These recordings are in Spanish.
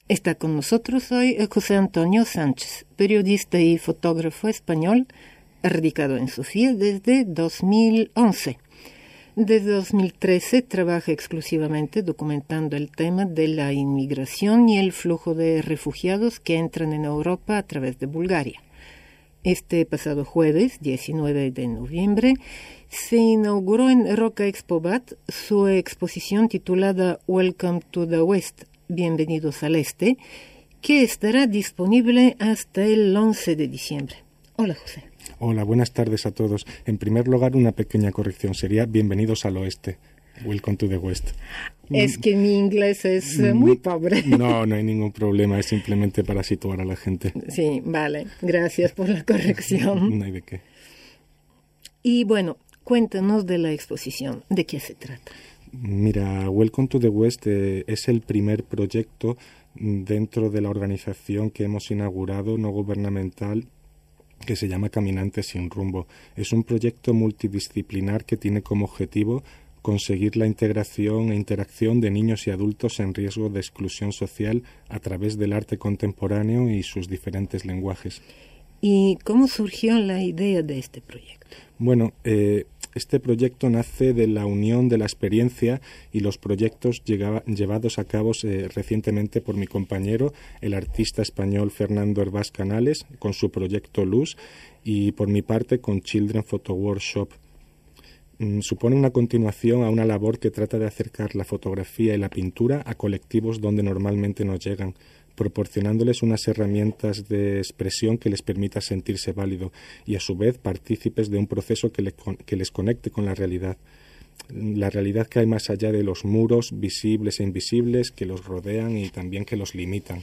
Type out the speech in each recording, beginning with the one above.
Está con nosotros hoy José Antonio Sánchez, periodista y fotógrafo español, radicado en Sofía desde 2011. Desde 2013 trabaja exclusivamente documentando el tema de la inmigración y el flujo de refugiados que entran en Europa a través de Bulgaria. Este pasado jueves, 19 de noviembre, se inauguró en Roca Expobat su exposición titulada Welcome to the West, Bienvenidos al Este, que estará disponible hasta el 11 de diciembre. Hola, José. Hola, buenas tardes a todos. En primer lugar, una pequeña corrección. Sería Bienvenidos al Oeste. Welcome to the West. Es que mi inglés es muy pobre. No hay ningún problema. Es simplemente para situar a la gente. Sí, vale. Gracias por la corrección. No hay de qué. Y bueno, cuéntanos de la exposición. ¿De qué se trata? Mira, Welcome to the West es el primer proyecto dentro de la organización que hemos inaugurado no gubernamental que se llama Caminantes sin Rumbo. Es un proyecto multidisciplinar que tiene como objetivo conseguir la integración e interacción de niños y adultos en riesgo de exclusión social a través del arte contemporáneo y sus diferentes lenguajes. ¿Y cómo surgió la idea de este proyecto? Bueno, este proyecto nace de la unión de la experiencia y los proyectos llevados a cabo recientemente por mi compañero, el artista español Fernando Hervás Canales, con su proyecto Luz, y por mi parte con Children Photo Workshop. Supone una continuación a una labor que trata de acercar la fotografía y la pintura a colectivos donde normalmente no llegan, proporcionándoles unas herramientas de expresión que les permita sentirse válido y a su vez partícipes de un proceso que les conecte con la realidad que hay más allá de los muros visibles e invisibles que los rodean y también que los limitan.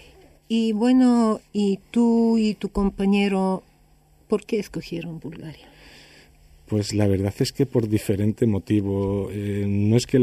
Y bueno, ¿y tú y tu compañero por qué escogieron Bulgaria? Pues la verdad es que por diferente motivo. No es que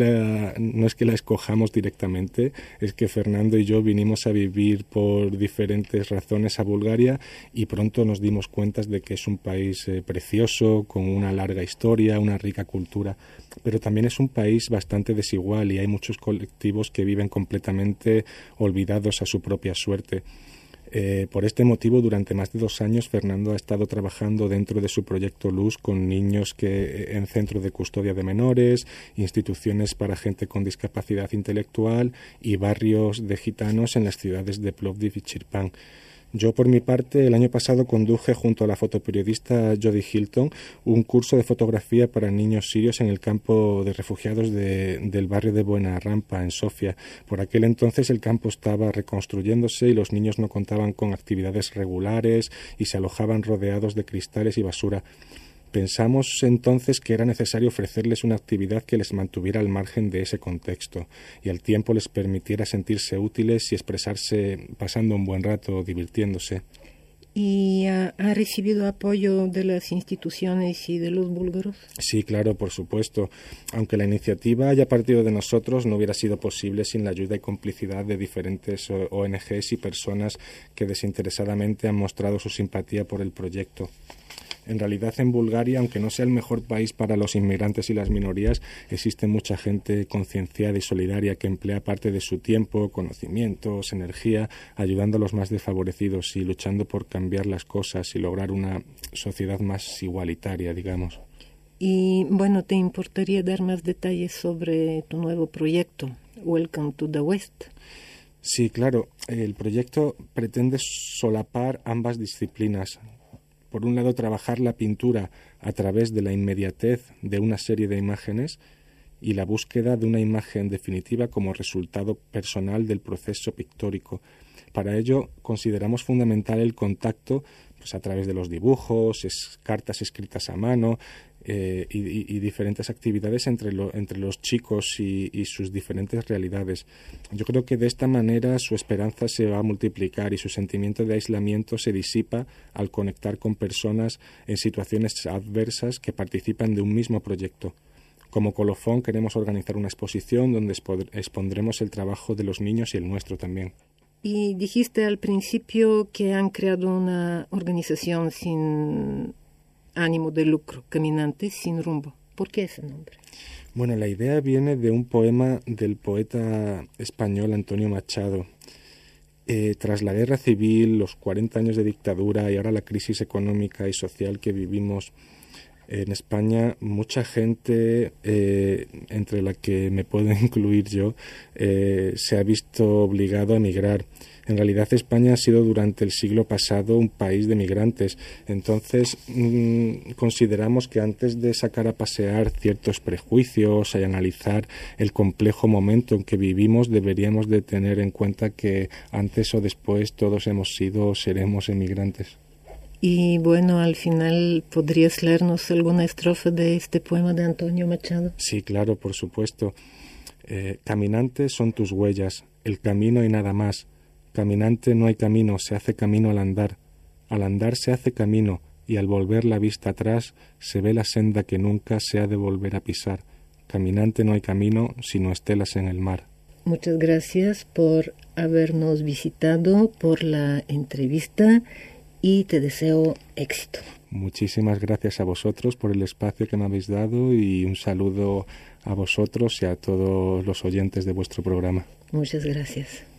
la escojamos directamente, es que Fernando y yo vinimos a vivir por diferentes razones a Bulgaria y pronto nos dimos cuenta de que es un país precioso, con una larga historia, una rica cultura, pero también es un país bastante desigual y hay muchos colectivos que viven completamente olvidados a su propia suerte. Por este motivo, durante más de 2 años, Fernando ha estado trabajando dentro de su proyecto Luz con niños en centros de custodia de menores, instituciones para gente con discapacidad intelectual y barrios de gitanos en las ciudades de Plovdiv y Chirpan. Yo, por mi parte, el año pasado conduje junto a la fotoperiodista Jodie Hilton un curso de fotografía para niños sirios en el campo de refugiados del barrio de Buena Rampa, en Sofía. Por aquel entonces el campo estaba reconstruyéndose y los niños no contaban con actividades regulares y se alojaban rodeados de cristales y basura. Pensamos entonces que era necesario ofrecerles una actividad que les mantuviera al margen de ese contexto y al tiempo les permitiera sentirse útiles y expresarse pasando un buen rato divirtiéndose. ¿Y ha recibido apoyo de las instituciones y de los búlgaros? Sí, claro, por supuesto. Aunque la iniciativa haya partido de nosotros, no hubiera sido posible sin la ayuda y complicidad de diferentes ONGs y personas que desinteresadamente han mostrado su simpatía por el proyecto. En realidad, en Bulgaria, aunque no sea el mejor país para los inmigrantes y las minorías, existe mucha gente concienciada y solidaria que emplea parte de su tiempo, conocimientos, energía, ayudando a los más desfavorecidos y luchando por cambiar las cosas y lograr una sociedad más igualitaria, digamos. Y bueno, ¿te importaría dar más detalles sobre tu nuevo proyecto, Welcome to the West? Sí, claro. El proyecto pretende solapar ambas disciplinas. Por un lado, trabajar la pintura a través de la inmediatez de una serie de imágenes y la búsqueda de una imagen definitiva como resultado personal del proceso pictórico. Para ello, consideramos fundamental el contacto a través de los dibujos, cartas escritas a mano y diferentes actividades entre los chicos y sus diferentes realidades. Yo creo que de esta manera su esperanza se va a multiplicar y su sentimiento de aislamiento se disipa al conectar con personas en situaciones adversas que participan de un mismo proyecto. Como colofón queremos organizar una exposición donde expondremos el trabajo de los niños y el nuestro también. Y dijiste al principio que han creado una organización sin ánimo de lucro, Caminantes sin Rumbo. ¿Por qué ese nombre? Bueno, la idea viene de un poema del poeta español Antonio Machado. Tras la guerra civil, los 40 años de dictadura y ahora la crisis económica y social que vivimos en España, mucha gente, entre la que me puedo incluir yo, se ha visto obligado a emigrar. En realidad España ha sido durante el siglo pasado un país de migrantes. Entonces consideramos que antes de sacar a pasear ciertos prejuicios y analizar el complejo momento en que vivimos, deberíamos de tener en cuenta que antes o después todos hemos sido o seremos emigrantes. Y bueno, al final, ¿podrías leernos alguna estrofa de este poema de Antonio Machado? Sí, claro, por supuesto. Caminantes son tus huellas, el camino y nada más. Caminante no hay camino, se hace camino al andar. Al andar se hace camino, y al volver la vista atrás se ve la senda que nunca se ha de volver a pisar. Caminante no hay camino, sino estelas en el mar. Muchas gracias por habernos visitado, por la entrevista, y te deseo éxito. Muchísimas gracias a vosotros por el espacio que me habéis dado y un saludo a vosotros y a todos los oyentes de vuestro programa. Muchas gracias.